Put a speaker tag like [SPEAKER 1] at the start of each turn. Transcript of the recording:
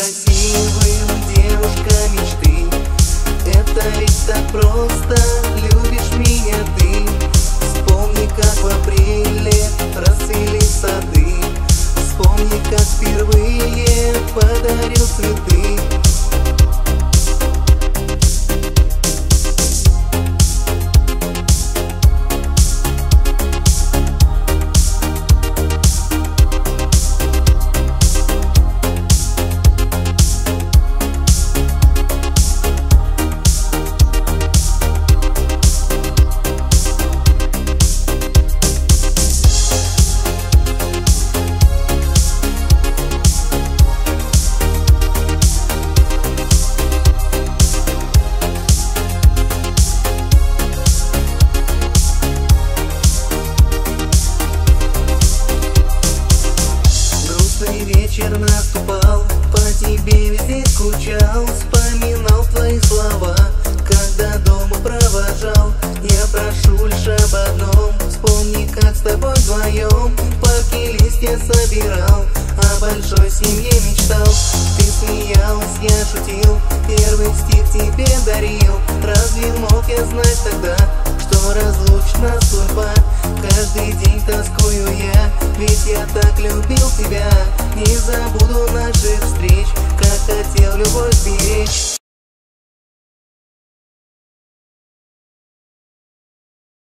[SPEAKER 1] красивым, девушка мечты. Это ведь так просто, любишь меня ты. Вспомни, как в апреле расцвели сады. Вспомни, как впервые подарил цветы. Вечер наступал, по тебе везде скучал, вспоминал твои слова, когда дома провожал. Я прошу лишь об одном, вспомни, как с тобой вдвоем в парке листья собирал, о большой семье мечтал. Ты смеялась, я шутил, первый стих тебе дарил. Разве мог я знать тогда, что разлучна судьба? Каждый день тоскую я, ведь я так любил тебя. Не забуду наших встреч, как хотел любовь беречь.